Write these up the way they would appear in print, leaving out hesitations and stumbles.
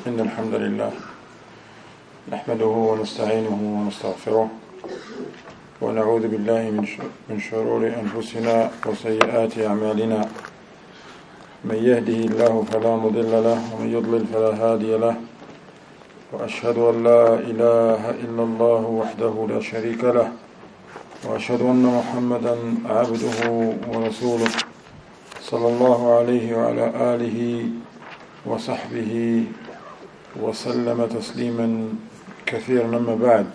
إن الحمد لله نحمده ونستعينه ونستغفره ونعوذ بالله من شرور أنفسنا وسيئات أعمالنا من يهده الله فلا مضل له ومن يضلل فلا هادي له وأشهد أن لا إله إلا الله وحده لا شريك له وأشهد أن محمدا عبده ورسوله صلى الله عليه وعلى آله وصحبه وسلم تسليما كثيرا. أما بعد,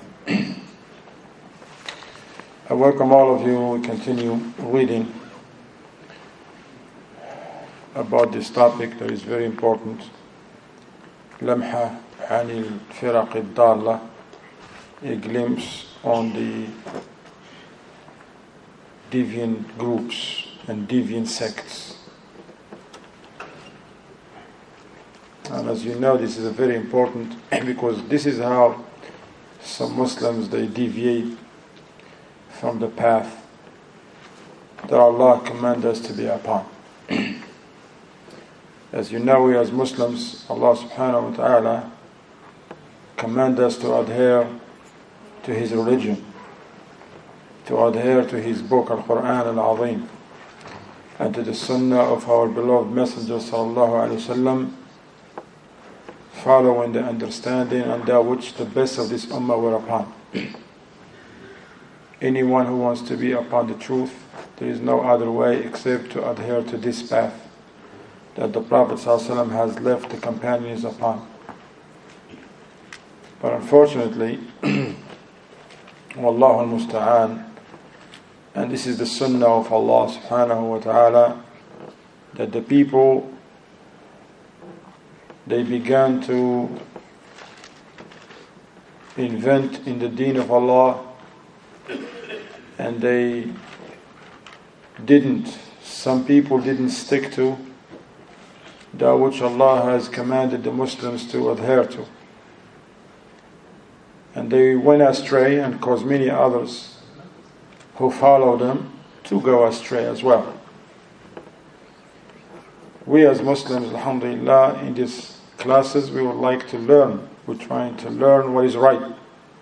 I welcome all of you. We continue reading about this topic that is very important. لمحة عن الفرق الضالة, a glimpse on the deviant groups and deviant sects. And as you know, this is very important because this is how some Muslims, they deviate from the path that Allah commands us to be upon. As you know, we as Muslims, Allah subhanahu wa ta'ala commands us to adhere to His religion, to adhere to His book, Al-Quran Al-Azim, and to the Sunnah of our beloved Messenger sallallahu alayhi wa sallam, following the understanding and that which the best of this ummah were upon. Anyone who wants to be upon the truth, there is no other way except to adhere to this path that the Prophet ﷺ has left the companions upon. But unfortunately, Wallahu al-Musta'an, and this is the sunnah of Allah subhanahu wa ta'ala, that the people, they began to invent in the deen of Allah, and some people didn't stick to that which Allah has commanded the Muslims to adhere to. And they went astray and caused many others who follow them to go astray as well. We as Muslims, alhamdulillah, in these classes, we would like to learn. We're trying to learn what is right,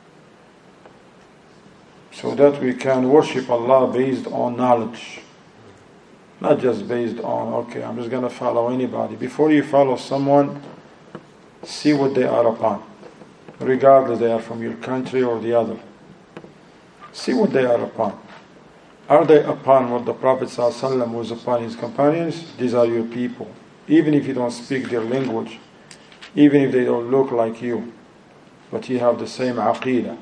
so that we can worship Allah based on knowledge, not just based on, okay, I'm just going to follow anybody. Before you follow someone, see what they are upon, regardless they are from your country or the other. See what they are upon. Are they upon what the Prophet ﷺ was upon his companions? These are your people. Even if you don't speak their language, even if they don't look like you, but you have the same aqeedah,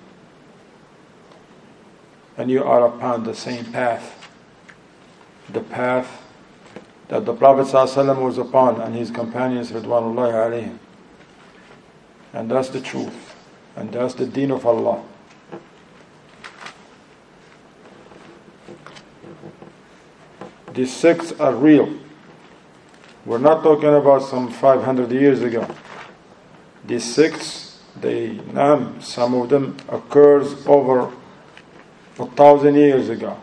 and you are upon the same path, the path that the Prophet ﷺ was upon and his companions, Ridwanullahi alayhim. And that's the truth, and that's the deen of Allah. These sects are real. We're not talking about some 500 years ago. These sects, some of them occurs over 1,000 years ago.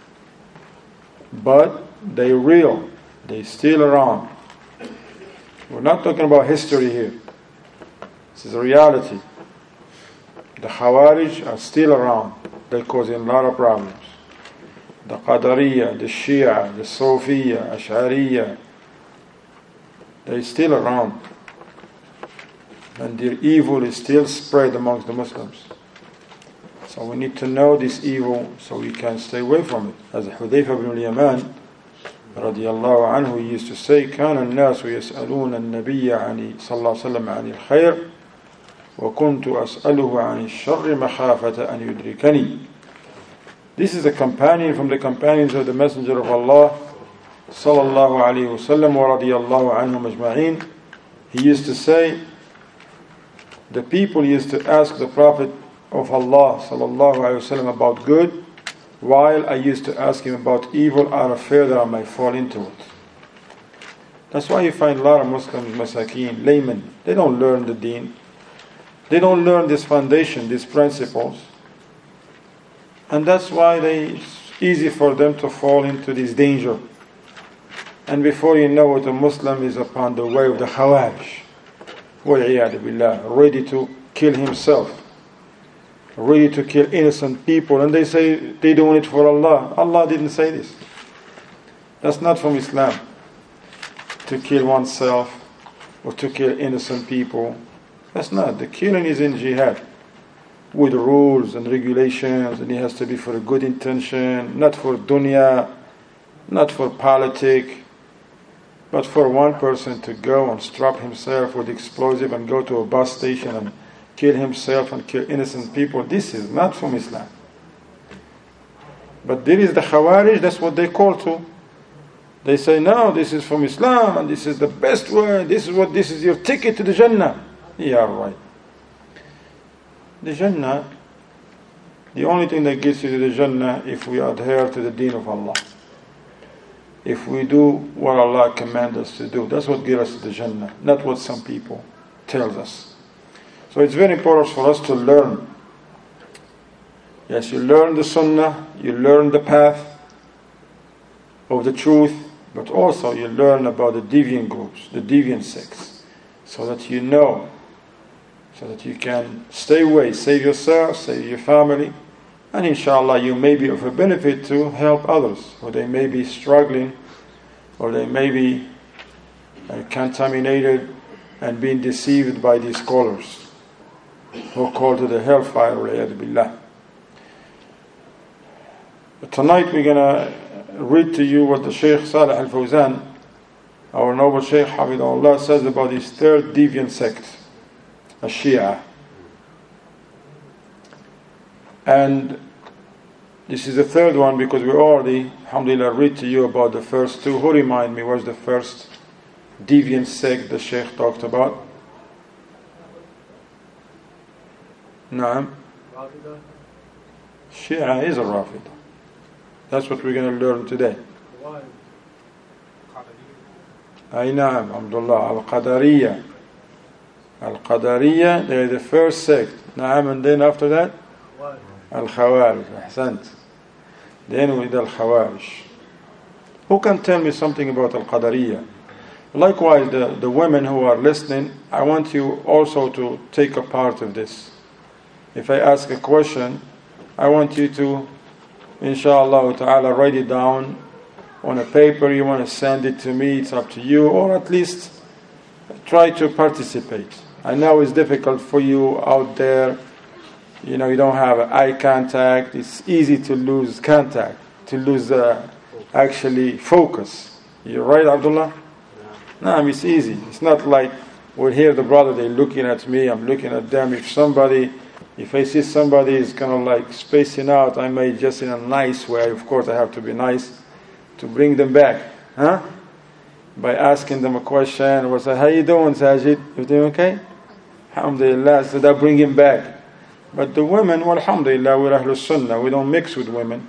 But they're real. They're still around. We're not talking about history here. This is a reality. The Khawarij are still around. They're causing a lot of problems. The Qadariyya, the Shia, the Sufiyya, Ash'ariyya, they're still around. And their evil is still spread amongst the Muslims. So we need to know this evil so we can stay away from it. As Hudayfa ibn al-Yaman radiyallahu anhu used to say, كان الناس يسألون النبي صلى الله عليه وسلم عن الخير وكنت أسأله عن الشر مخافة أن يدركني. This is a companion from the companions of the Messenger of Allah sallallahu alayhi wa sallam wa radiyallahu anhum ajma'in. He used to say, the people used to ask the Prophet of Allah sallallahu alayhi wa sallam about good, while I used to ask him about evil out of fear that I might fall into it. That's why you find a lot of Muslims, masakeen, laymen, they don't learn the deen. They don't learn this foundation, these principles. And that's why it's easy for them to fall into this danger. And before you know it, a Muslim is upon the way of the Khawarij. وَالْعِيَاذُ بِاللَّهِ, ready to kill himself, ready to kill innocent people, and they say they're doing it for Allah. Allah didn't say this. That's not from Islam, to kill oneself or to kill innocent people. That's not. The killing is in jihad, with rules and regulations, and it has to be for a good intention, not for dunya, not for politics, but for one person to go and strap himself with explosive and go to a bus station and kill himself and kill innocent people. This is not from Islam. But there is the Khawarij, that's what they call to. They say, no, this is from Islam and this is the best way, this is your ticket to the Jannah. Yeah, right. The Jannah, the only thing that gets you to the Jannah if we adhere to the deen of Allah. If we do what Allah commands us to do, that's what gets us to the Jannah, not what some people tell us. So it's very important for us to learn. Yes, you learn the Sunnah, you learn the path of the truth, but also you learn about the deviant groups, the deviant sects, so that you know, so that you can stay away, save yourself, save your family, and inshallah you may be of a benefit to help others, or they may be struggling, or they may be contaminated and being deceived by these scholars who are called to the hellfire. But tonight we're going to read to you what the Shaykh Salih Al-Fawzan, our noble Shaykh Hafidahullah, says about his third deviant sect, Shia. And this is the third one because we already, alhamdulillah, read to you about the first two. Who remind me was the first deviant sect the Shaykh talked about? Naam. Shia is a Rafida. That's what we're going to learn today. Ay naam, Abdullah, Al-Qadariyya. Al-Qadariyya, they're the first sect. Naam, and then after that? Al-Khawarij. Ahsant. Then with Al-Khawarij. Who can tell me something about Al-Qadariyya? Likewise, the women who are listening, I want you also to take a part of this. If I ask a question, I want you to, inshallah ta'ala, write it down on a paper. You want to send it to me, it's up to you, or at least try to participate. I know it's difficult for you out there. You know, you don't have eye contact. It's easy to lose contact, to lose actually focus. You're right, Abdullah? No, it's easy. It's not like we're here, the brother, they're looking at me, I'm looking at them. If I see somebody is kind of like spacing out, I may just in a nice way, of course I have to be nice, to bring them back. Huh? By asking them a question, or say, how you doing, Sajid? You doing okay? Alhamdulillah, so that bring him back. But the women, well, alhamdulillah, we're Ahlul Sunnah, we don't mix with women.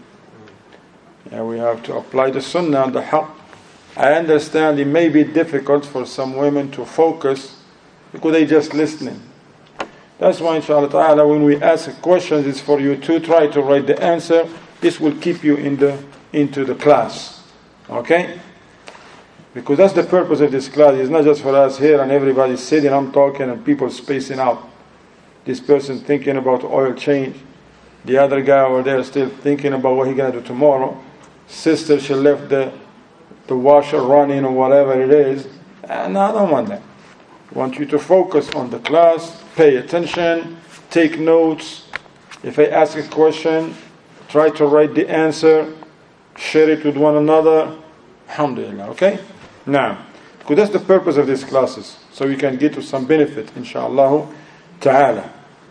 Yeah, we have to apply the Sunnah and the Haqq. I understand it may be difficult for some women to focus because they're just listening. That's why, inshallah ta'ala, when we ask questions, it's for you to try to write the answer. This will keep you into the class. Okay? Because that's the purpose of this class. It's not just for us here and everybody sitting, I'm talking, and people spacing out. This person thinking about oil change. The other guy over there still thinking about what he's going to do tomorrow. Sister, she left the washer running or whatever it is. And I don't want that. I want you to focus on the class, pay attention, take notes. If I ask a question, try to write the answer, share it with one another. Alhamdulillah, okay? Now, because that's the purpose of these classes, so we can get to some benefit, inshallah ta'ala.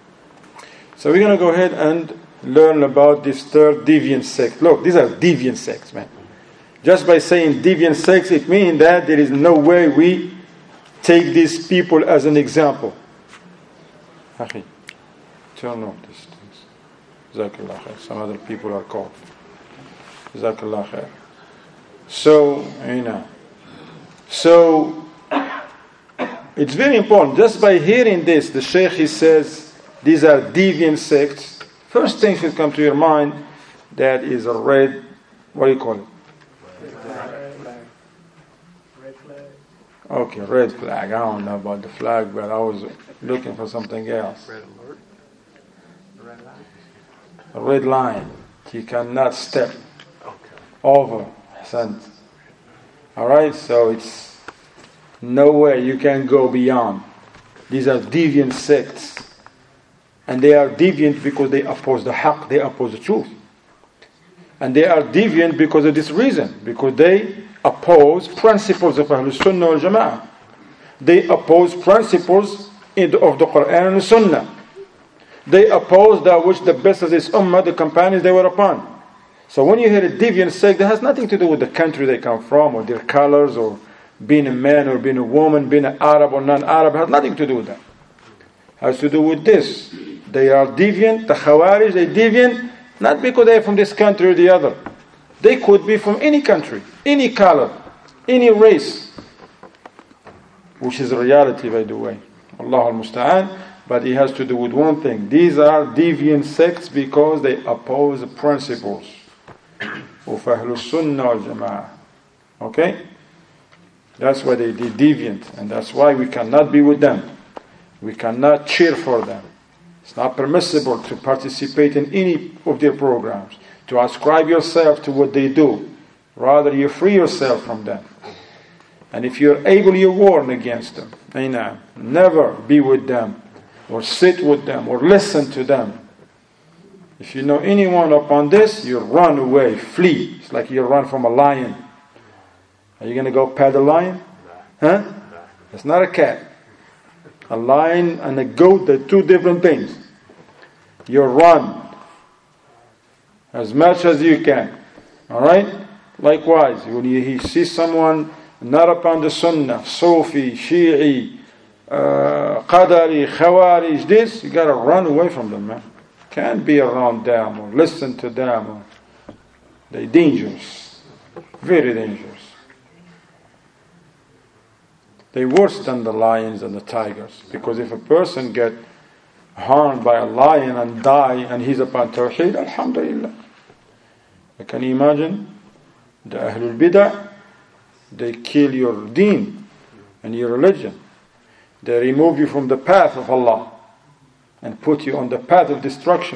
So we're going to go ahead and learn about this third deviant sect. Look, these are deviant sects, man. Just by saying deviant sects, it means that there is no way we take these people as an example. Akhi, turn off these things. Jazakallah khair. Some other people are called. Jazakallah khair. So, it's very important. Just by hearing this, the Shaykh, he says, these are deviant sects. First thing should come to your mind, that is a red, what do you call it? Okay, red flag. I don't know about the flag, but I was looking for something else. Red alert. Red line. A red line. You cannot step Okay. over. Alright, so it's nowhere you can go beyond. These are deviant sects. And they are deviant because they oppose the haqq, they oppose the truth. And they are deviant because of this reason, because they oppose principles of Ahlul Sunnah wal Jama'ah. They oppose principles of the Quran and the Sunnah. They oppose that which the best of this ummah, the companions they were upon. So when you hear a deviant sect, that has nothing to do with the country they come from, or their colors, or being a man, or being a woman, being an Arab or non-Arab. It has nothing to do with that. It has to do with this. They are deviant, the Khawarij, they're deviant, not because they're from this country or the other. They could be from any country, any color, any race. Which is a reality, by the way. Allah al-Musta'an. But it has to do with one thing. These are deviant sects because they oppose the principles of Ahlul Sunnah wal Jama'ah. Okay? That's why they're deviant. And that's why we cannot be with them. We cannot cheer for them. It's not permissible to participate in any of their programs, to ascribe yourself to what they do. Rather, you free yourself from them. And if you're able, you warn against them. Never be with them, or sit with them, or listen to them. If you know anyone upon this, you run away, flee. It's like you run from a lion. Are you going to go pet a lion? Huh? It's not a cat. A lion and a goat, they're two different things. You run as much as you can. Alright? Likewise, when you see someone not upon the Sunnah, Sufi, Shi'i, Qadari, Khawarij, this, you gotta run away from them, man. Can't be around them or listen to them. They're dangerous. Very dangerous. They're worse than the lions and the tigers. Because if a person get harmed by a lion and die and he's upon Tawheed, Alhamdulillah. Can you imagine? The Ahlul Bid'ah, they kill your deen and your religion. They remove you from the path of Allah and put you on the path of destruction.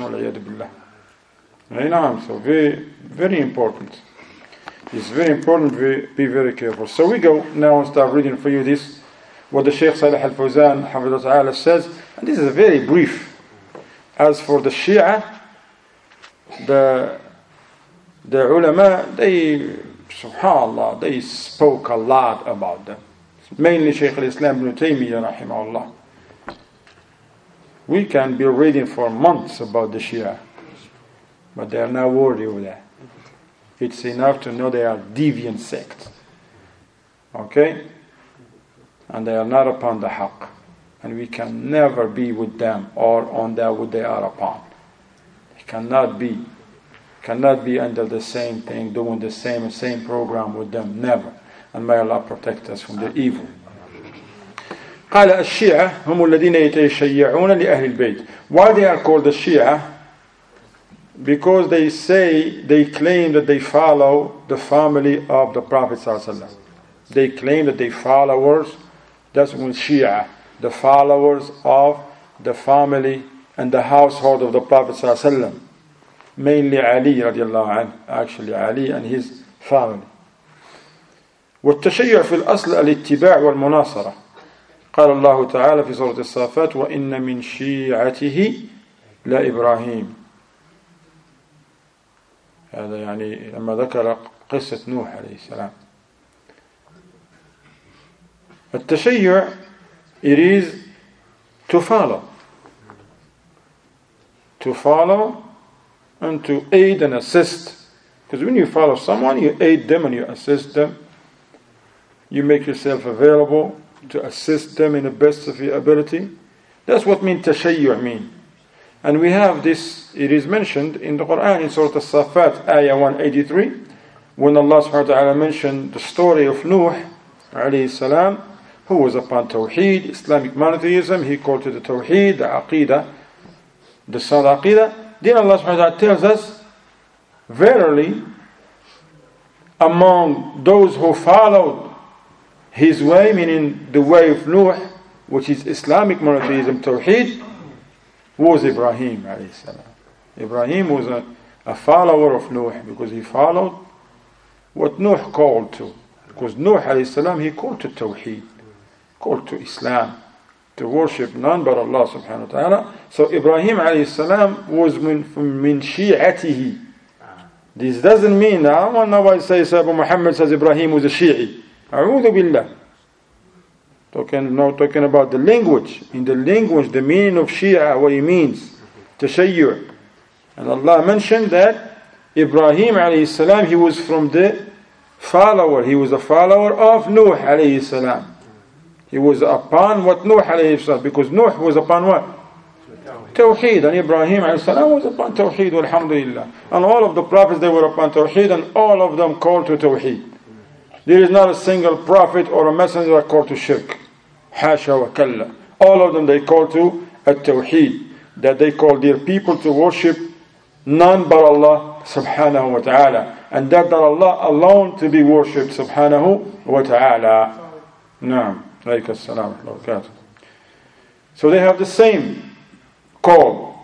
So very, very important. It's very important to be very careful. So we go now and start reading for you this, what the Shaykh Salih Al-Fawzan Hafidhahullah Ta'ala says, and this is very brief. As for the Shia, the ulama, they, subhanallah, they spoke a lot about them. Mainly Shaykh al-Islam ibn Taymiyyah rahimahullah. We can be reading for months about the Shia, but they are not worthy of that. It's enough to know they are deviant sects. Okay? And they are not upon the haqq. And we can never be with them or on that what they are upon. It cannot be. Cannot be under the same thing, doing the same program with them. Never. And may Allah protect us from the evil. قال الشيعة هم الذين يتشيعون لأهل البيت. Why they are called the Shia? Because they claim that they follow the family of the Prophet ﷺ. They claim that they followers, that's when Shia, the followers of the family and the household of the Prophet ﷺ. Mainly Ali radiallahu anhu, actually Ali and his family. والتشيع في الأصل الاتباع والمناصرة. قال الله تعالى في سورة الصافات وإن من شيعته لإبراهيم. هذا يعني لما ذكر قصة نوح عليه السلام. التشيع, it is to follow. To follow and to aid and assist. Because when you follow someone, you aid them and you assist them. You make yourself available to assist them in the best of your ability. That's what tashayyu' mean. And we have this, it is mentioned in the Quran in Surah As-Safat, ayah 183, when Allah subhanahu wa ta'ala mentioned the story of Nuh alayhi salam, who was upon Tawheed, Islamic monotheism. He called to the Tawheed, the Aqidah, the Sound Aqidah. Then Allah subhanahu wa ta'ala tells us, verily, among those who followed his way, meaning the way of Nuh, which is Islamic monotheism, Tawheed, was Ibrahim alayhi salam. Ibrahim was a follower of Nuh because he followed what Nuh called to. Because Nuh alayhi salam, he called to Tawheed, called to Islam, to worship none but Allah subhanahu wa ta'ala. So Ibrahim alayhi salam was min shi'atihi. This doesn't mean, I don't know why it says Abu Muhammad says Ibrahim was a Shi'i. A'udhu billah. Talking about the language. In the language, the meaning of Shia, what it means, Tashayyu'. And Allah mentioned that Ibrahim alayhi salam, he was from the follower. He was a follower of Nuh alayhi salam. He was upon what Nuh alayhi salam, because Nuh was upon what? Tawheed. And Ibrahim alayhi salam was upon Tawheed, alhamdulillah. And all of the prophets, they were upon Tawheed, and all of them called to Tawheed. There is not a single prophet or a messenger that called to shirk. Hasha wa kalla. All of them, they call to at-Tawheed, that they call their people to worship none but Allah subhanahu wa ta'ala, and that Allah alone to be worshipped subhanahu wa ta'ala. Naam. Alayka as-salam wa barakatuh. So they have the same call.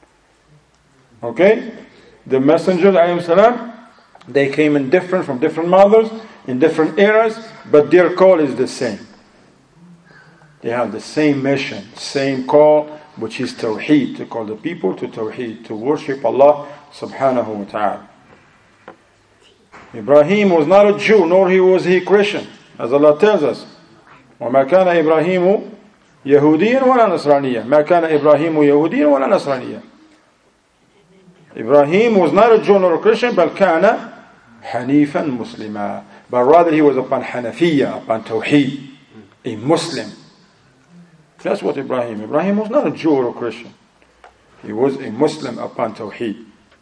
Okay? The messengers alayhi salam, they came in different, from different mothers, in different eras, but their call is the same. They have the same mission, same call, which is Tawheed, to call the people to Tawheed, to worship Allah subhanahu wa ta'ala. Ibrahim was not a Jew, nor was he Christian, as Allah tells us. وَمَا كَانَ إِبْرَاهِيمُ يَهُودِيًا وَلَا نَصْرَانِيًا مَا كَانَ إِبْرَاهِيمُ يَهُودِيًا وَلَا نَصْرَانِيًا. Ibrahim was not a Jew nor a Christian, but كَانَ حَنِيفًا مُسْلِمًا. But rather he was upon Hanafiya, upon Tawheed, a Muslim. That's what Ibrahim was not a Jew or a Christian. He was a Muslim upon Tawheed.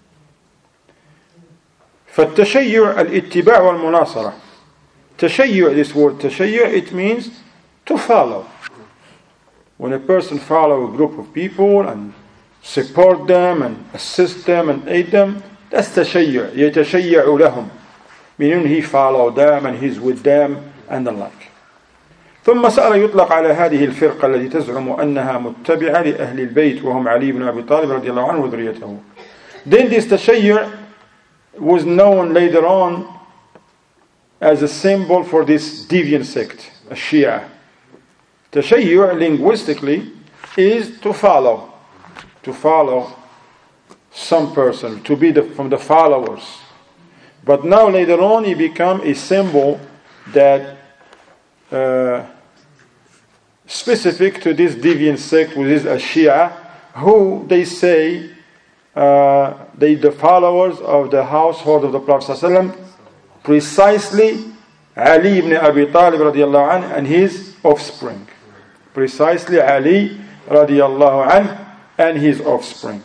فالتشيع الاتباع والمناصرة. Tashayyu', this word tashayyu', it means to follow. When a person follows a group of people and support them and assist them and aid them, that's tashayyu'. يتشيع لهم. Meaning he followed them and he's with them and the like. ثم سأل يطلق على هذه الفرقة التي تزعم أنها متبعة لأهل البيت وهم علي بن أبي طالب رضي الله عنه وذريته. Then this tashayyu' was known later on as a symbol for this deviant sect, a Shia. Tashayyu' linguistically is to follow some person, to be from the followers. But now later on it become a symbol that specific to this deviant sect, which is a Shia, who they say they the followers of the household of the Prophet ﷺ, precisely Ali ibn Abi Talib radiallahu anh and his offspring. Precisely Ali radiallahu anh and his offspring.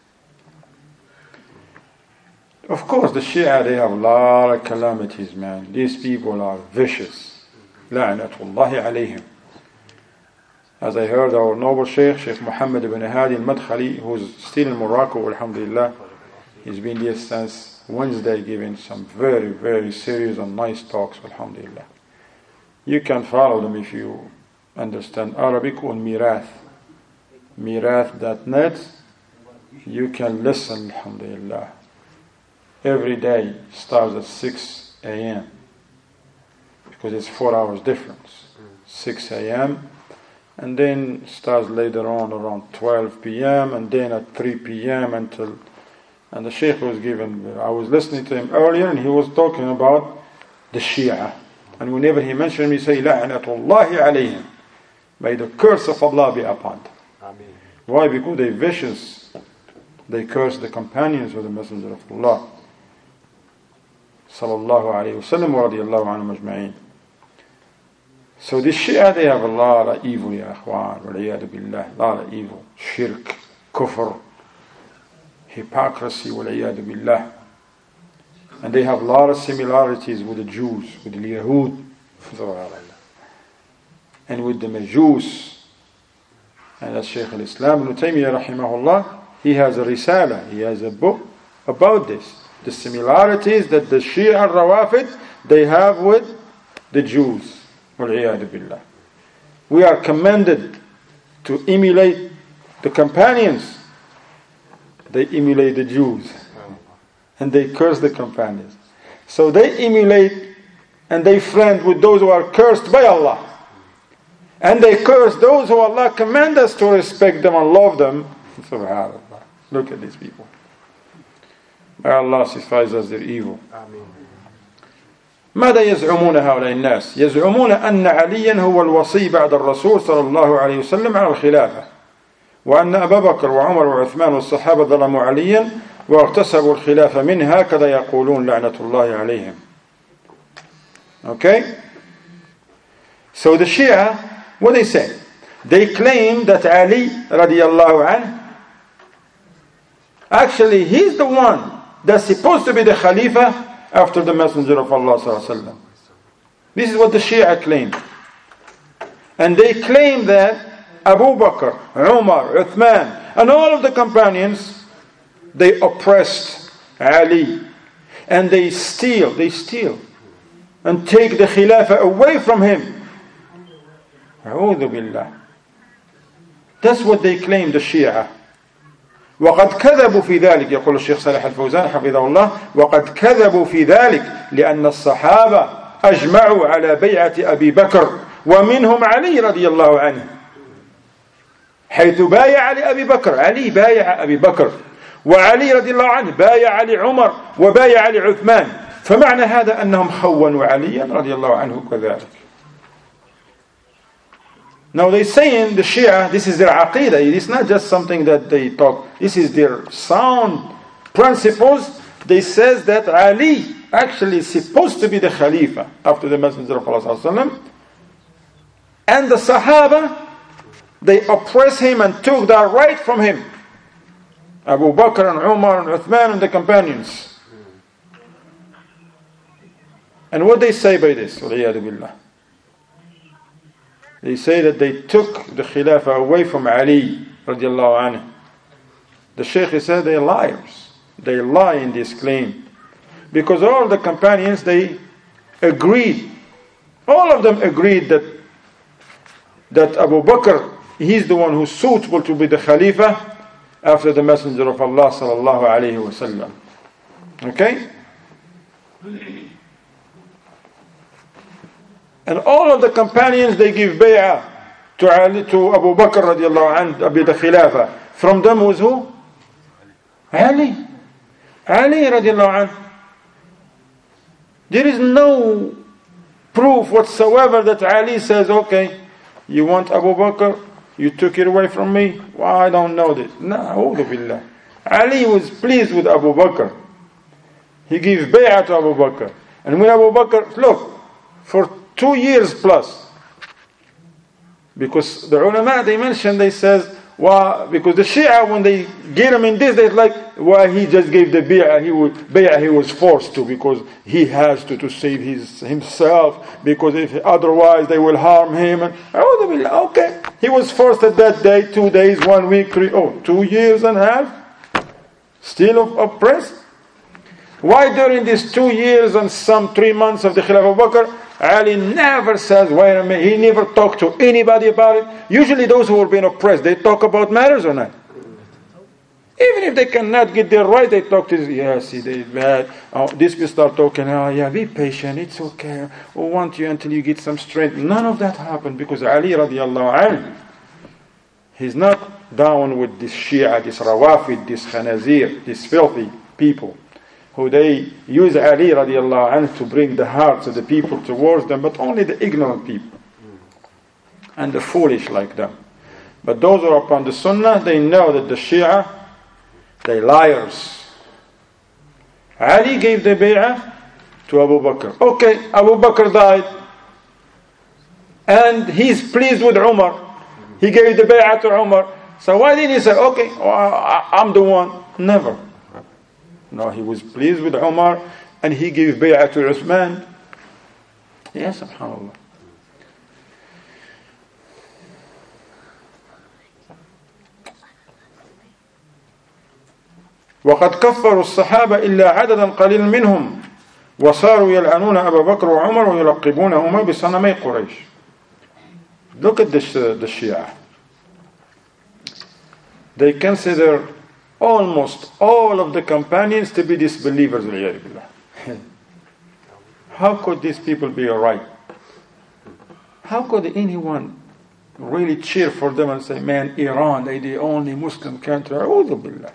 Of course, the Shia, they have a lot of calamities, man. These people are vicious. La'natullahi alayhim. As I heard our noble Sheikh Muhammad ibn Hadi al-Madkhali, who's still in Morocco, alhamdulillah. He's been there since Wednesday, giving some very, very serious and nice talks, alhamdulillah. You can follow them if you understand Arabic on Mirath. Mirath.net. You can listen, alhamdulillah. Every day starts at 6 a.m. because it's 4 hours difference. 6 a.m. and then starts later on around 12 p.m. and then at 3 p.m. until. And the Sheikh was given. I was listening to him earlier, and he was talking about the Shia. And whenever he mentioned me, he say, "La'natullahi alayhim." May the curse of Allah be upon them. Amen. Why? Because they're vicious. They curse the companions of the Messenger of Allah. Sallallahu alayhi wa sallam wa radiyallahu anhum ajma'in. So the Shia, they have a lot of evil, ya akhwan, wal'iyadu billah, a lot of evil. Shirk, kufr, hypocrisy, wal'iyadu billah. And they have a lot of similarities with the Jews, with the Yahud, and with the Majus. And that's Shaykh al-Islam Ibn Taymiyyah rahimahullah. He has a risala, he has a book about this. The similarities that the Shia al-Rawafid, they have with the Jews. وَالْعِيَاذُ بِاللَّهِ. We are commanded to emulate the companions. They emulate the Jews. And they curse the companions. So they emulate and they friend with those who are cursed by Allah. And they curse those who Allah commands us to respect them and love them. SubhanAllah. Look at these people. May Allah satisfies us their evil. ماذا يزعمون هؤلاء الناس؟ يزعمون أن عليا هو الوصي بعد الرسول صلى الله عليه وسلم على الخلافة، وأن أبا بكر وعمر وعثمان والصحابة ظلموا عليا واغتصبوا الخلافة منه، هكذا يقولون لعنة الله عليهم. Okay? So the Shia, what they say? They claim that Ali radiallahu anhu, actually he's the one that's supposed to be the Khalifa after the Messenger of Allah sallallahu alaihi wasallam. This is what the Shia claim. And they claim that Abu Bakr, Umar, Uthman, and all of the companions, they oppressed Ali. And they steal, and take the Khilafah away from him. A'udhu billah. That's what they claim, the Shia. وقد كذبوا في ذلك، يقول الشيخ صالح الفوزان حفظه الله، وقد كذبوا في ذلك لأن الصحابة أجمعوا على بيعة أبي بكر ومنهم علي رضي الله عنه، حيث بايع لأبي بكر، علي بايع أبي بكر، وعلي رضي الله عنه بايع لعمر وبايع لعثمان، فمعنى هذا أنهم خونوا عليا رضي الله عنه كذلك. Now they say in the Shia, this is their aqidah. It's not just something that they talk. This is their sound principles. They says that Ali actually is supposed to be the Khalifa after the Messenger of Allah sallallahu alaihi wasallam. And the Sahaba, they oppress him and took that right from him. Abu Bakr and Umar and Uthman and the companions. And what they say by this? وَالْعِيَاذُ بِاللَّهِ. They say that they took the Khilafah away from Ali radiallahu anhu. The Shaykh said they are liars. They lie in this claim. Because all the companions, they agreed. All of them agreed that Abu Bakr, he's the one who's suitable to be the Khalifa after the Messenger of Allah sallallahu alayhi wa sallam. Okay? And all of the companions, they give bay'ah to Abu Bakr radiallahu anhu, the Khilafah. From them was who? Ali. Ali radiallahu anhu. There is no proof whatsoever that Ali says, okay, you want Abu Bakr, you took it away from me. Well, I don't know this. No, a'udhu billah. Ali was pleased with Abu Bakr. He gave bay'ah to Abu Bakr. And when Abu Bakr, look, for 2 years plus. Because the ulama, they mentioned, they says, well, because the Shia, when they get him in this, they're like, well, he just gave the bay'ah, he was forced to, because he has to save himself, because if otherwise they will harm him. And, okay, he was forced at that day, 2 days, 1 week, 2 years and a half, still oppressed. Why during these 2 years and some 3 months of the Khilafah of Abu Bakr, Ali never says, wait a minute, he never talked to anybody about it. Usually those who are being oppressed, they talk about matters or not? Even if they cannot get their right, they talk to, see, they bad. This people start talking, be patient, it's okay. We want you until you get some strength. None of that happened because Ali radiallahu anhu, he's not down with this Shia, this Rawafid, this Khanazir, these filthy people, who they use Ali radiallahu anhu to bring the hearts of the people towards them, but only the ignorant people and the foolish like them. But those who are upon the Sunnah, they know that the Shia, they liars. Ali gave the bay'ah to Abu Bakr. Okay, Abu Bakr died, and he's pleased with Umar. He gave the bay'ah to Umar. So why didn't he say, okay, I'm the one? Never. No, he was pleased with Umar, and he gave bay'ah to Uthman. Yes, subhanAllah. وقد كفروا الصحابة إلا عددا قليلا منهم وصاروا يلعنون أبا بكر وعمر ويلقبونهما بصنمي قريش. Look at the Shia. They consider almost all of the companions to be disbelievers. How could these people be alright? How could anyone really cheer for them and say, man, Iran, they're the only Muslim country? A'udhu billah.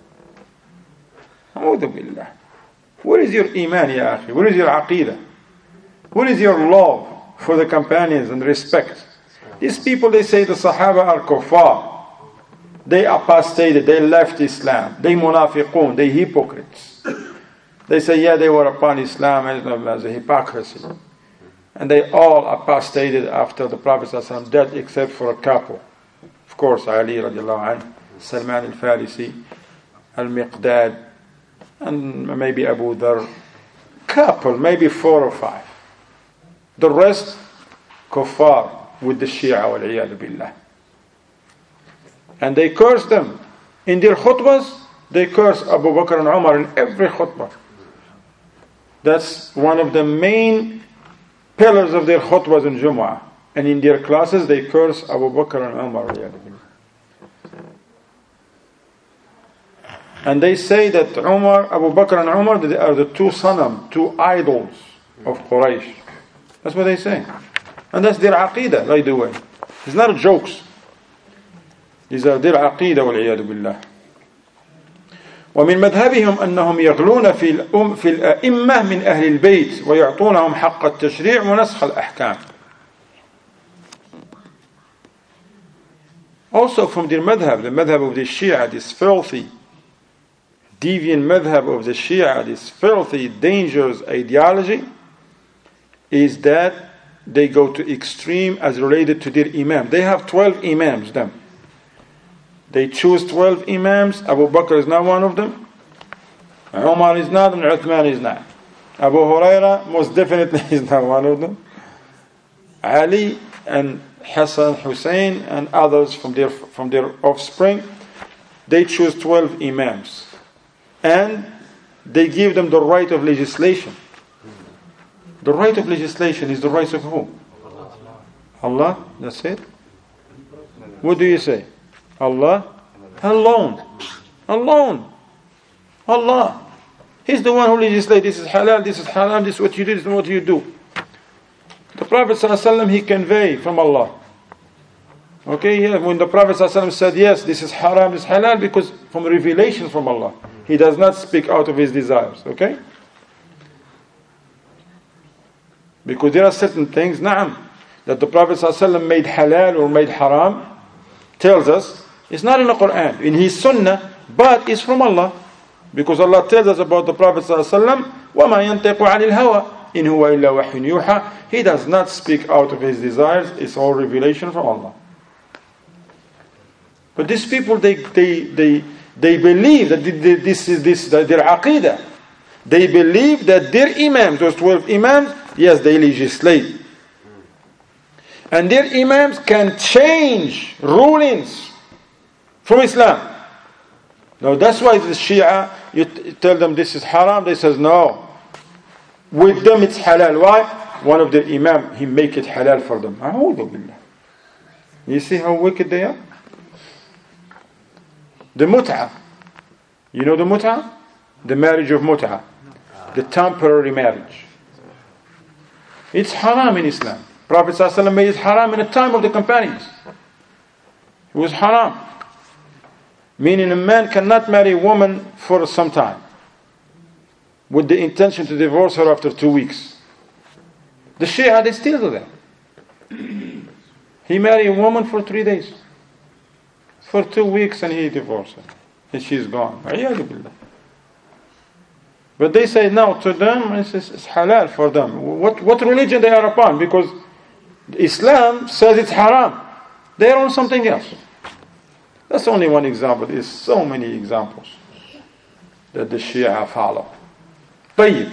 A'udhu billah. Where is your iman, ya akhi? Where is your aqidah? Where is your love for the companions and respect? These people, they say the Sahaba are kuffar. They apostated, they left Islam. They munafiqun, they hypocrites. They say, yeah, they were upon Islam as a hypocrisy. And they all apostated after the Prophet ﷺ died, except for a couple. Of course, Ali radiallahu anhu, Salman al-Farisi, Al-Miqdad, and maybe Abu Dhar. Couple, maybe 4 or 5. The rest, kuffar with the Shia wal-iyadu billah. And they curse them. In their khutbahs, they curse Abu Bakr and Umar in every khutbah. That's one of the main pillars of their khutbahs in Jumu'ah. And in their classes, they curse Abu Bakr and Umar. And they say that Abu Bakr and Umar, they are the 2 sanam, 2 idols of Quraysh. That's what they say. And that's their aqidah, by the way. It's not jokes. These are their aqidah, wal-iyadu billah. ومن مذهبهم أنهم يغلون في الأئمة من أهل البيت ويعطونهم حق التشريع ونسخ الأحكام. Also from their madhab, the madhab of the Shia, this filthy, deviant madhab of the Shia, this filthy, dangerous ideology, is that they go to extreme as related to their imam. They have 12 imams, them. They choose 12 imams. Abu Bakr is not one of them. Umar is not, and Uthman is not. Abu Huraira most definitely is not one of them. Ali and Hassan, Hussein, and others from their offspring, they choose 12 imams. And they give them the right of legislation. The right of legislation is the rights of who? Allah, that's it. What do you say? Allah alone. Alone. Allah. He's the one who legislates. This is halal, this is haram, this is what you do, this is what you do. The Prophet ﷺ, he conveyed from Allah. Okay, yeah, when the Prophet ﷺ said, yes, this is haram, this is halal, because from revelation from Allah. He does not speak out of his desires. Okay? Because there are certain things, na'am, that the Prophet ﷺ made halal or made haram, tells us, it's not in the Quran, in his sunnah, but it's from Allah. Because Allah tells us about the Prophet ﷺ, وَمَا يَنْتَقُ عَنِ الْهَوَىٰ إِنْ هُوَ إِلَّا وَحْيٌ يُوحَىٰ. He does not speak out of his desires, it's all revelation from Allah. But these people, they believe that this is their aqidah. They believe that their imams, those 12 imams, yes, they legislate. And their imams can change rulings from Islam. Now that's why the Shia, you tell them this is haram, they says no. With them it's halal. Why? One of their imam, he make it halal for them. A'udhu billah. You see how wicked they are? The mut'ah. You know the mut'ah? The marriage of mut'ah. The temporary marriage. It's haram in Islam. Prophet ﷺ made it haram in the time of the companions. It was haram. Meaning a man cannot marry a woman for some time with the intention to divorce her after 2 weeks. The Shia, they still do that. He married a woman for 3 days. For 2 weeks and he divorced her. And she's gone. But they say no, to them it's halal for them. What religion they are upon? Because Islam says it's haram. They are on something else. That's only one example. There's so many examples that the Shia follow. طيب.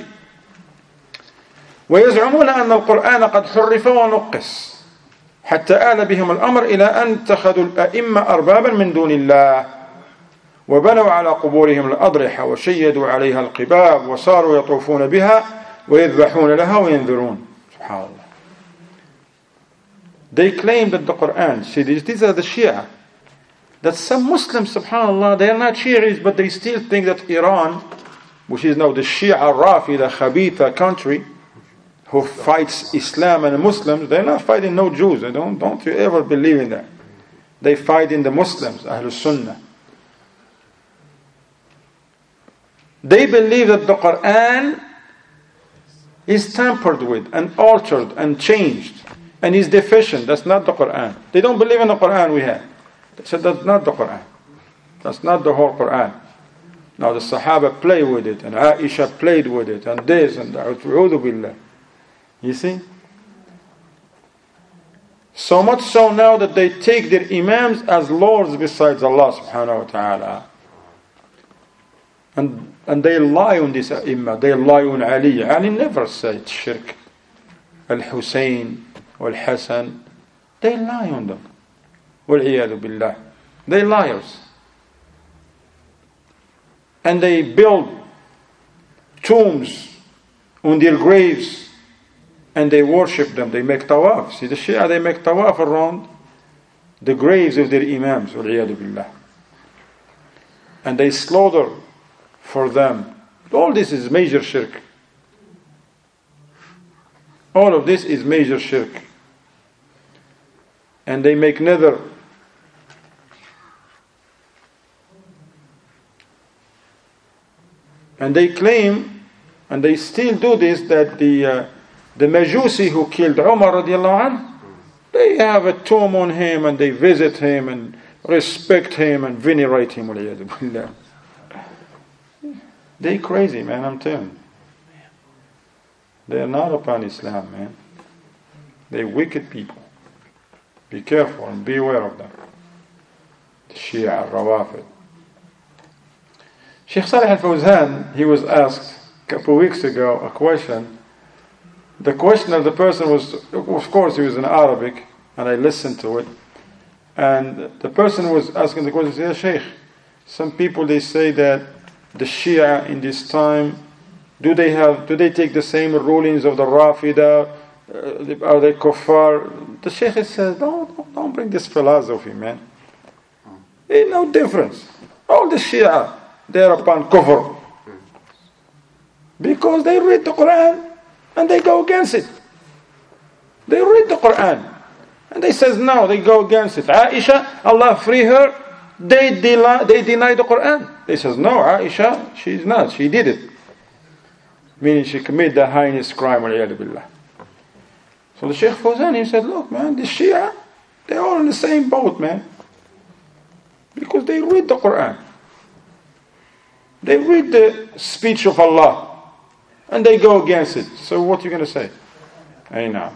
ويزعمون أن القرآن قد حرف ونقص حتى آل بهم الأمر إلى أن اتخذوا الأئمة أربابا من دون الله وبنوا على قبورهم الأضرحة وشيدوا عليها القباب وصاروا يطوفون بها وَيَذْبَحُونَ لَهَا وَيَنذُرُونَ. SubhanAllah. They claim that the Quran, see, these are the Shia. That some Muslims, subhanAllah, they are not Shi'is, but they still think that Iran, which is now the Shia Rafida Khabitha country, who fights Islam and Muslims, they're not fighting no Jews. Don't you ever believe in that. They fight in the Muslims, Ahlul Sunnah. They believe that the Quran is tampered with and altered and changed and is deficient. That's not the Quran. They don't believe in the Quran we have. They said that's not the Quran. That's not the whole Quran. Now the Sahaba play with it, and Aisha played with it, and this and that. Billah. You see? So much so now that they take their imams as lords besides Allah subhanahu wa ta'ala. And they lie on this imam. They lie on Ali. Ali never said shirk. Al-Hussein or Al-Hassan. They lie on them. Wal-iyadu billah. They liars. And they build tombs on their graves. And they worship them. They make tawaf. See the Shia, they make tawaf around the graves of their imams. Wal-iyadu billah. And they slaughter for them. All this is major shirk. All of this is major shirk. And they make nether. And they claim, and they still do this, that the Majusi who killed Umar radiallahu anh, they have a tomb on him and they visit him and respect him and venerate him. They crazy, man, I'm telling you. They are not upon Islam, man. They're wicked people. Be careful and beware of them. The Shia al-Rawafid. Sheikh Salih al-Fawzan, he was asked a couple of weeks ago a question. The question of the person was, of course, he was in Arabic, and I listened to it. And the person was asking the question, yeah, Sheikh, some people, they say that the Shia in this time, do they take the same rulings of the Rafida? Are they kuffar? The Sheikh says, don't bring this philosophy, man. Ain't no difference. All the Shia, they're upon kufr. Because they read the Quran and they go against it. They read the Quran and they says no, they go against it. Aisha, Allah free her, they deny the Quran. They says no, Aisha, she's not, she did it. Meaning she committed the heinous crime. So the Shaykh Fawzan, he said, look man, the Shia, they're all in the same boat, man. Because they read the Quran. They read the speech of Allah. And they go against it. So what are you going to say? Hey now.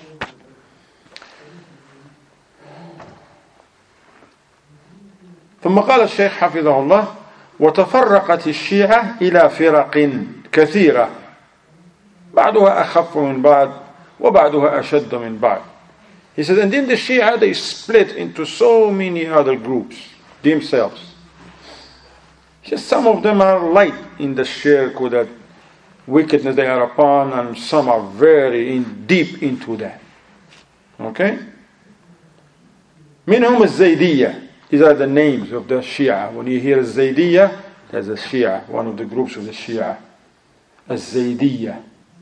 ثم قال الشيخ حفظه الله وتفرقت الشيعة إلى فرق كثيرة بعضها أخف من بعض وبعضها أشد من بعض. He said, and then the Shia, they split into so many other groups themselves. Just some of them are light in the shirk with that wickedness they are upon, and some are very deep into that. Okay? منهم الزيدية. These are the names of the Shia. When you hear Zaydiyya, that's a Shia, one of the groups of the Shia. الزيدية.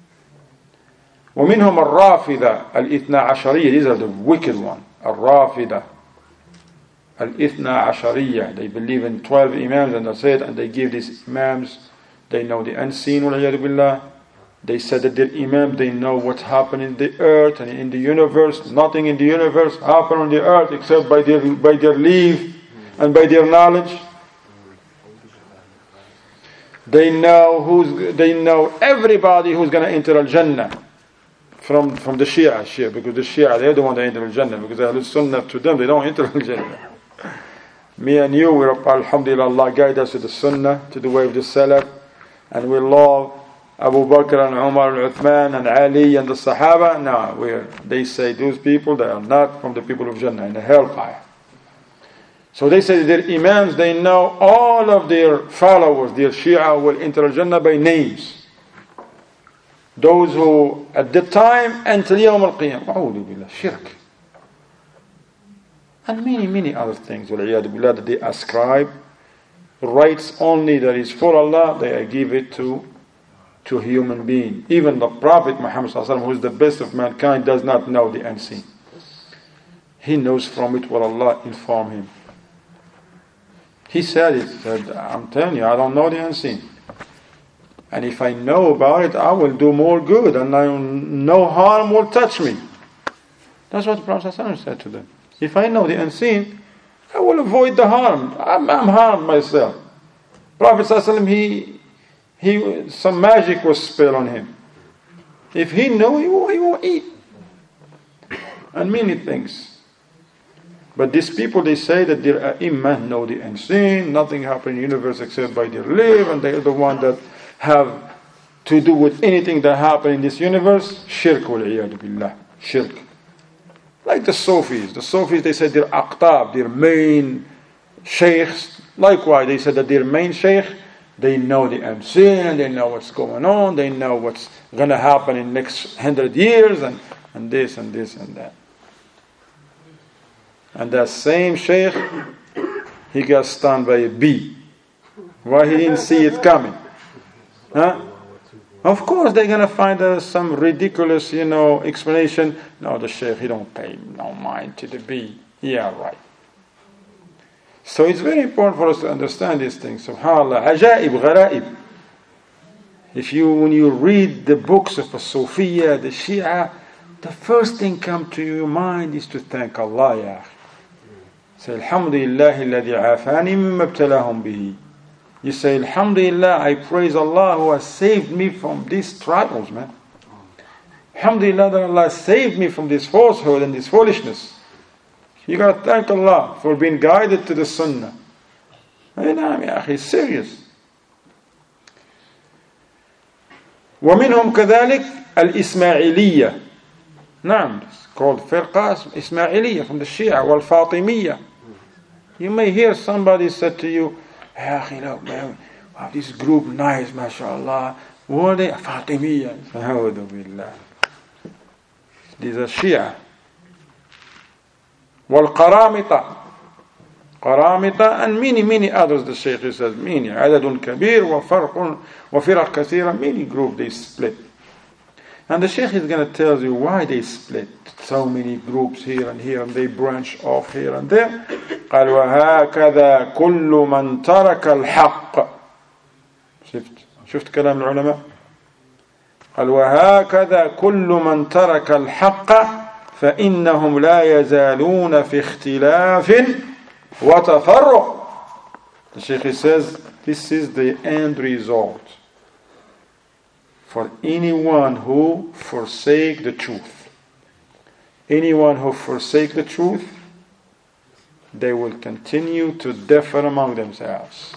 ومنهم الرافضة الاثنى عشرية. These are the wicked one. الرافضة الاثنى عشرية. They believe in 12 imams and that's it, and they give these imams, they know the unseen. والعياذ بالله. They said that their imam, they know what's happening in the earth and in the universe. Nothing in the universe happens on the earth except by their leave and by their knowledge. They know everybody who's going to enter Al-Jannah from the Shia, because the Shia, they're the one that enter Al-Jannah, because Ahlul Sunnah, to them, they don't enter Al-Jannah. Me and you, we're, alhamdulillah, Allah guide us to the Sunnah, to the way of the Salaf, and we love Abu Bakr and Umar and Uthman and Ali and the Sahaba. No, they say those people, they are not from the people of Jannah, in the hellfire. So they say their imams, they know all of their followers, their Shia will enter Jannah by names. those who at the time until Yawm al-Qiyamah, a'udhu billah, shirk. And many other things, wal'iyadu billah, that they ascribe rights only that is for Allah, they give it to a human being. Even the Prophet Muhammad sallallahu alaihi wasallam, who is the best of mankind, does not know the unseen. He knows from it what Allah informed him. He said it, I'm telling you, I don't know the unseen. And if I know about it, I will do more good, and no harm will touch me. That's what the Prophet sallallahu alaihi wasallam said to them. If I know the unseen, I will avoid the harm. I'm harmed myself. Prophet sallallahu alaihi wasallam, some magic was spelled on him. If he knew, he won't eat. And many things. But these people, they say that their ai*immah know the unseen, nothing happens in the universe except by their live, and they are the one that have to do with anything that happens in this universe. Shirk, wal-iyadu billah. Shirk. Like the Sufis. The Sufis, they said their aqtab, their main sheikhs. Likewise, they said that their main sheikh, they know the unseen, and they know what's going on, they know what's going to happen in the next 100 years, and this and this and that. And that same sheikh, he got stung by a bee. Why he didn't see it coming? Huh? Of course they're going to find some ridiculous, explanation. No, the sheikh, he don't pay no mind to the bee. Yeah, right. So it's very important for us to understand these things. SubhanAllah, ajaib, gharaib. When you read the books of the Sufiya, the Shia, the first thing come to your mind is to thank Allah, ya akhi. Say, Alhamdulillah alladhi afani mimma ibtalahum bihi. You say, Alhamdulillah, I praise Allah who has saved me from these trials, man. Alhamdulillah that Allah saved me from this falsehood and this foolishness. You got to thank Allah for being guided to the Sunnah. It's serious. ومنهم كذلك الإسماعيلية. نعم, it's called فرقة إسماعيلية from the Shia والفاطمية. You may hear somebody said to you, "Ya akhi, look, man, wow, this group nice, mashallah. What are they? Fatimiyya." A'udhu billah. These are Shia. والقرامطة. قرامطة and many others, the Shaykh says, many. عدد كبير وفرق كثيرة, many groups they split. And the Shaykh is going to tell you why they split. So many groups here, and they branch off here and there. قال وهكذا كل من ترك الحق. شفت كلام العلماء؟ قال وهكذا كل من ترك الحق فإنهم لا يزالون في اختلاف وتفرق. The Shaykh says this is the end result for anyone who forsake the truth. Anyone who forsake the truth, they will continue to differ among themselves.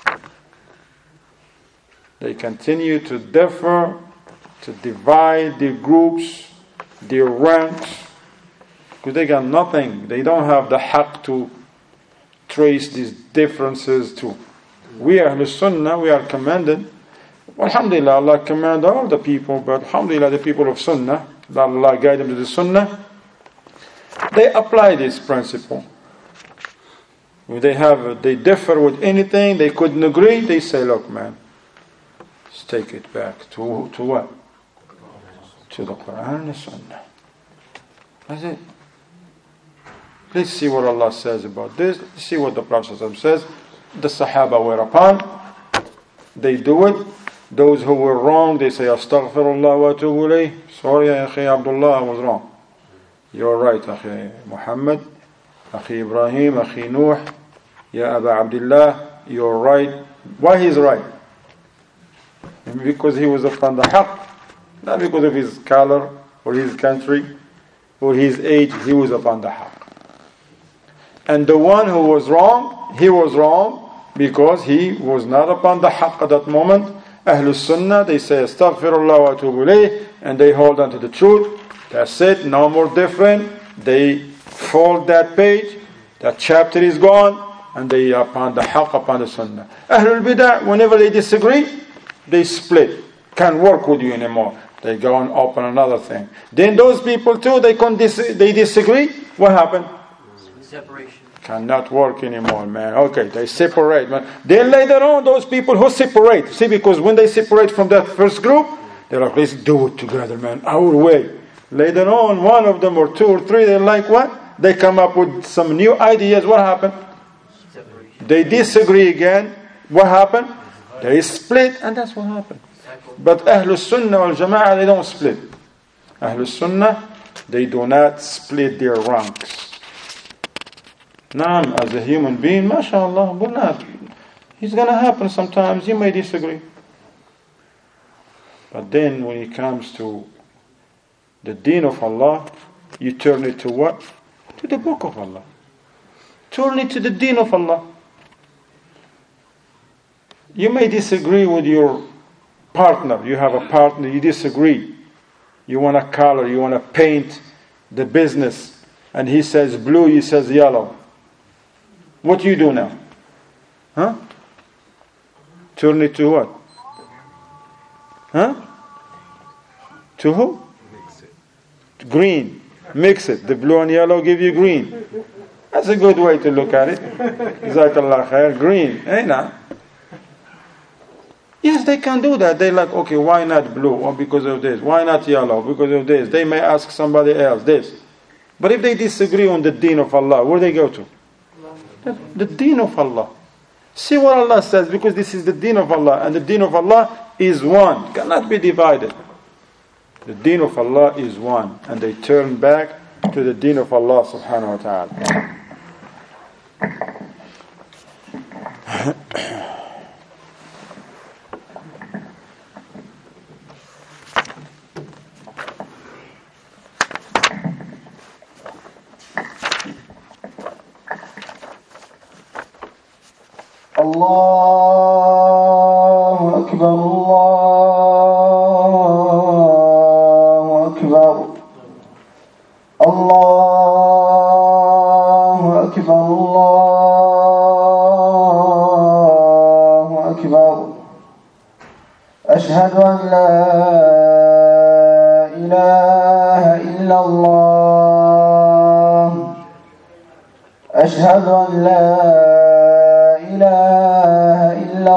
They continue to differ, to divide their groups, their ranks, because they got nothing. They don't have the haqq to trace these differences to. We are Ahlul Sunnah, we are commanded. Alhamdulillah, Allah command all the people, but alhamdulillah, the people of Sunnah, that Allah guide them to the Sunnah, they apply this principle. If they differ with anything, they couldn't agree, they say, look man, let's take it back to what? To the Quran and the Sunnah. That's it. Let's see what Allah says about this. Let's see what the Prophet says. The Sahaba were upon. They do it. Those who were wrong, they say, Astaghfirullah wa atubu ilayh. Sorry, Akhi Abdullah, I was wrong. You're right, Akhi Muhammad, Akhi Ibrahim, Akhi Nuh, Ya Aba Abdullah, you're right. Why he's right? Because he was upon the haqq. Not because of his color, or his country, or his age, he was upon the haqq. And the one who was wrong, he was wrong because he was not upon the haqq at that moment. Ahlul Sunnah, they say Astaghfirullah wa atubu ilayh, and they hold on to the truth. That's it, no more different. They fold that page, that chapter is gone, and they are upon the haqq, upon the Sunnah. Ahlul Bid'ah, whenever they disagree, they split. Can't work with you anymore. They go and open another thing. Then those people too, they disagree. What happened? Separation. Cannot work anymore, man. Okay, they separate, man. Then later on, those people who separate, see, because when they separate from that first group, they're like, let's do it together, man, our way. Later on, one of them or two or three, they're like, what? They come up with some new ideas. What happened? Separation. They disagree again. What happened? They split, and that's what happened. But Ahlul Sunnah wal Jama'ah, they don't split. Ahlul Sunnah, they do not split their ranks. Naam, as a human being, mashallah, will not. It's going to happen sometimes. You may disagree. But then when it comes to the deen of Allah, you turn it to what? To the book of Allah. Turn it to the deen of Allah. You may disagree with your partner. You have a partner, you disagree. You want to color, you want to paint the business. And he says blue, he says yellow. What do you do now? Huh? Turn it to what? Huh? To who? Mix it. Green. Mix it. The blue and yellow give you green. That's a good way to look at it. Jazakallah khair. Green. Ain't that? Yes, they can do that. They're like, okay, why not blue? Or because of this. Why not yellow? Because of this. They may ask somebody else this. But if they disagree on the deen of Allah, where they go to? The deen of Allah. See what Allah says, because this is the deen of Allah, and the deen of Allah is one, cannot be divided. The deen of Allah is one, and they turn back to the deen of Allah subhanahu wa ta'ala. الله أكبر الله أكبر الله أكبر الله أكبر أشهد أن لا إله إلا الله أشهد أن لا إله إلا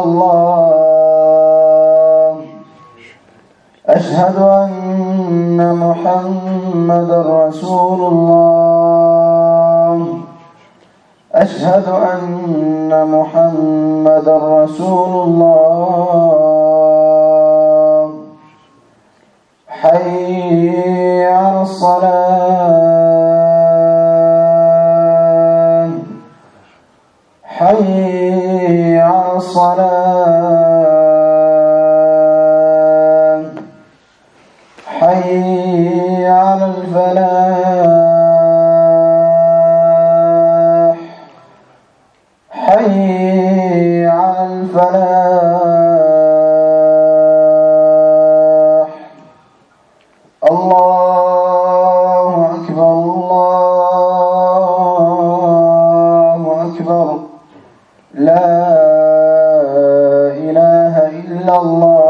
الله أشهد أن محمد رسول الله أشهد أن محمد رسول الله حي على الصلاة حي على الصلاة حي على الفلاح حي على الفلاح الله أكبر الله أكبر لا إله إلا الله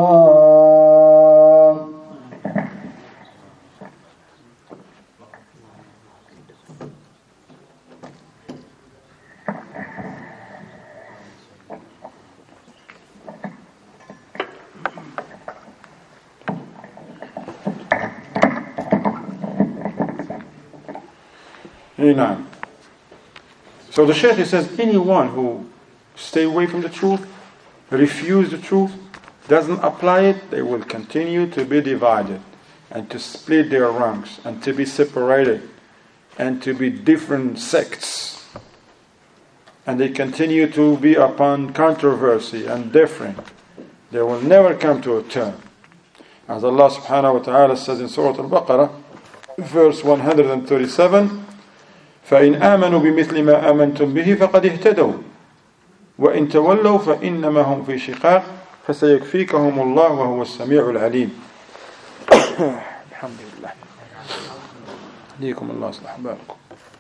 Amen. So the Shaykh, he says, anyone who stay away from the truth, refuse the truth, doesn't apply it, they will continue to be divided and to split their ranks and to be separated and to be different sects. And they continue to be upon controversy and differing. They will never come to a term. As Allah subhanahu wa ta'ala says in Surah Al-Baqarah, verse 137, فَإِنْ آمَنُوا بِمِثْلِ مَا آمَنْتُمْ بِهِ فَقَدْ اهْتَدَوْا وَإِنْ تَوَلَّوْا فَإِنَّمَا هُمْ فِي شِقَاقٍ فَسَيَكْفِيكَهُمُ اللَّهُ وَهُوَ السَّمِيعُ الْعَلِيمُ. Alhamdulillah. Likum Allah aslah barakum.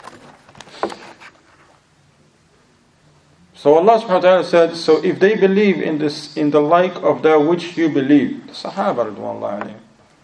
So Allah subhanahu wa ta'ala said, so if they believe in this, in the like of that which you believe, the Sahaba radwanallahu alayhim,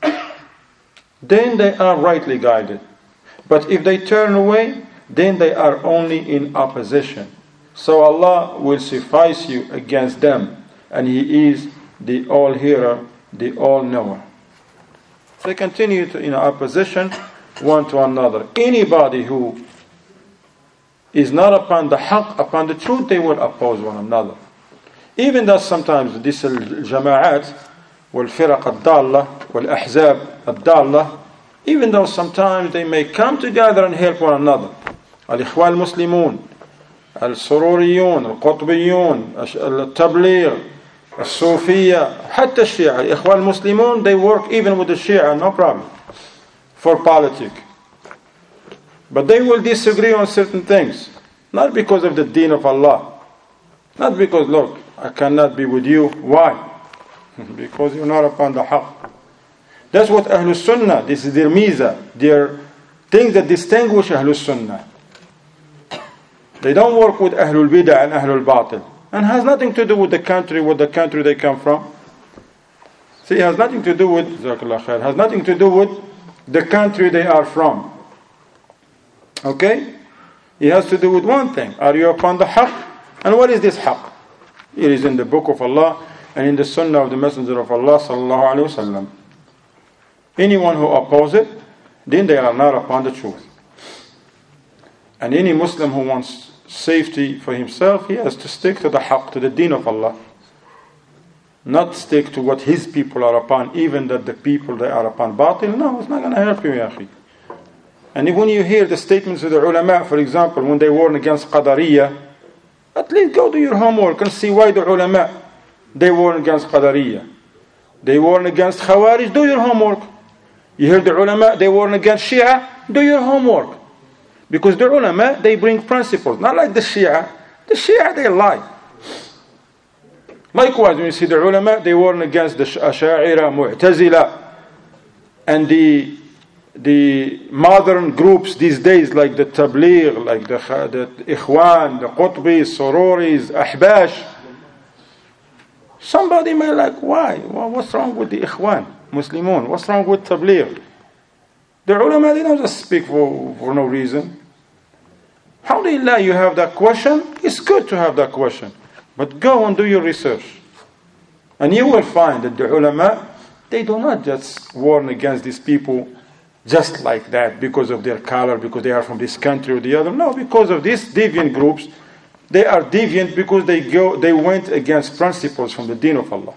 then they are rightly guided. But if they turn away, then they are only in opposition. So Allah will suffice you against them, and He is the all-hearer, the all-knower. They continue in opposition one to another. Anybody who is not upon the haqq, upon the truth, they will oppose one another. Even though sometimes this al-jama'at, wal-firaq al-dalla, wal-ahzab al-dalla, even though sometimes they may come together and help one another. Al-ikhwan al-muslimun, al-sururiyun, al-qutbiyun, al-tabligh, al-sufiyya, hatta al-shi'a, al-ikhwan al-muslimun, they work even with the shi'a, no problem, for politics. But they will disagree on certain things, not because of the deen of Allah. Not because, look, I cannot be with you. Why? Because you're not upon the haqq. That's what Ahlul Sunnah, this is their miza, their things that distinguish Ahlul Sunnah. They don't work with Ahlul Bid'ah and Ahlul Batil. And has nothing to do with the country, what the country they come from. See, it has nothing to do with, Jazakallah khair, has nothing to do with the country they are from. Okay? It has to do with one thing. Are you upon the haqq? And what is this haqq? It is in the book of Allah and in the sunnah of the Messenger of Allah sallallahu alaihi wasallam. Anyone who opposes it, then they are not upon the truth. And any Muslim who wants safety for himself, he has to stick to the haqq, to the deen of Allah. Not stick to what his people are upon, even that the people they are upon batil. No, it's not going to help you, ya akhi. And when you hear the statements of the ulama, for example, when they warn against Qadariyah, at least go do your homework and see why the ulama, they warn against Qadariyah. They warn against Khawarij, do your homework. You hear the ulama, they warn against Shia, do your homework. Because the ulama, they bring principles, not like the Shia. The Shia, they lie. Likewise, when you see the ulama, they warn against the Asha'ira, Mu'tazila, and the modern groups these days, like the Tabligh, like the Ikhwan, the Qutbi, Sururis, Ahbash. Somebody may like, why? Well, what's wrong with the Ikhwan, Muslimun? What's wrong with Tabligh? The ulama, they don't just speak for no reason. Alhamdulillah, you have that question. It's good to have that question. But go and do your research. And you will find that the ulama, they do not just warn against these people just like that because of their color, because they are from this country or the other. No, because of these deviant groups, they are deviant because they went against principles from the deen of Allah.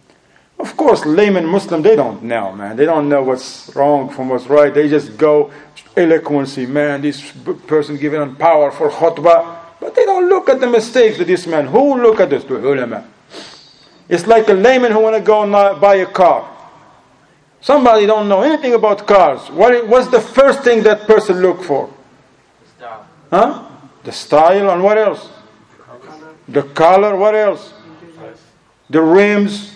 Of course, layman Muslim, they don't know, man. They don't know what's wrong from what's right. They just go eloquency, man, this person giving them power for khutbah. But they don't look at the mistakes of this man. Who look at this? The ulama. It's like a layman who want to go and buy a car. Somebody don't know anything about cars. What's the first thing that person look for? Style. Huh? The style, and what else? The color, what else? The rims.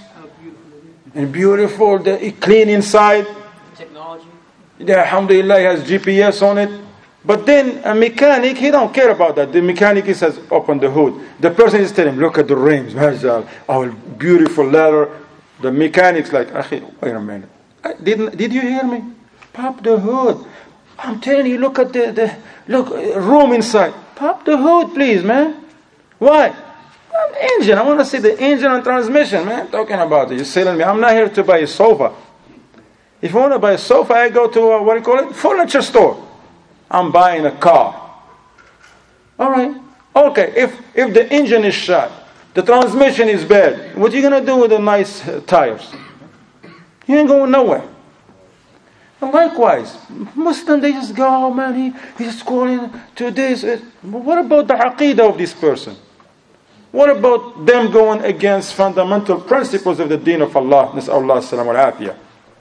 And beautiful, the clean inside. Technology. Yeah, alhamdulillah, he has GPS on it. But then a mechanic, he don't care about that. The mechanic, he says, open the hood. The person is telling him, look at the rims. Oh, beautiful leather. The mechanic's like, wait a minute. Did you hear me? Pop the hood. I'm telling you, look at the room inside. Pop the hood, please, man. Why? Engine. I want to see the engine and transmission, man. Talking about it. You're selling me. I'm not here to buy a sofa. If I want to buy a sofa, I go to furniture store. I'm buying a car. All right. Okay. If the engine is shot, the transmission is bad, what are you going to do with the nice tires? You ain't going nowhere. And likewise, Muslim, they just go, oh man, he's just going to this. What about the aqidah of this person? What about them going against fundamental principles of the deen of Allah? Nas'alullah as-salam wal-afiyah.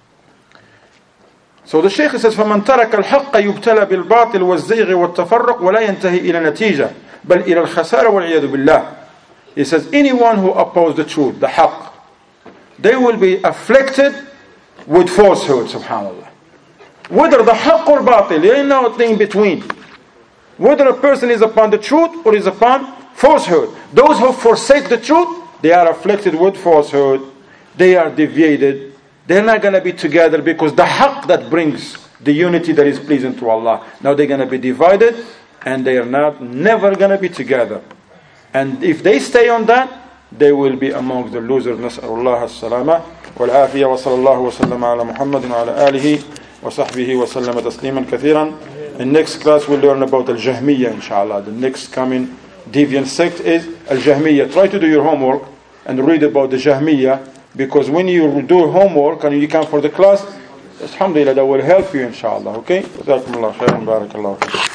So the Shaykh says, فَمَنْ تَرَكَ الْحَقَّ يُبْتَلَى بِالْبَاطِلِ وَالزَّيْغِ وَالتَّفَرُّقِ وَلَا يَنْتَهِي إِلَى نَتِيجَةٍ بَلْ إِلَى الْخَسَارَ وَالْعِيَاذُ بِاللَّهِ. He says, anyone who opposes the truth, the haqq, they will be afflicted with falsehood, subhanAllah. Whether the haqq or batil, there ain't no thing between. Whether a person is upon the truth or is upon falsehood. Those who forsake the truth, they are afflicted with falsehood. They are deviated. they're not going to be together because the haqq that brings the unity that is pleasing to Allah. Now they're going to be divided and they are never going to be together. And if they stay on that, they will be among the losers. نسأل الله السلامة والعافية وصلى الله وسلم على محمد وعلى آله وصحبه وسلم تسليما كثيرا. In next class we'll learn about Al-Jahmiyyah inshallah. The next coming deviant sect is Al-Jahmiyyah. Try to do your homework and read about the Jahmiyyah, because when you do homework and you come for the class, alhamdulillah, that will help you inshallah. Okay? جزاكم الله خيرا بارك الله فيكم.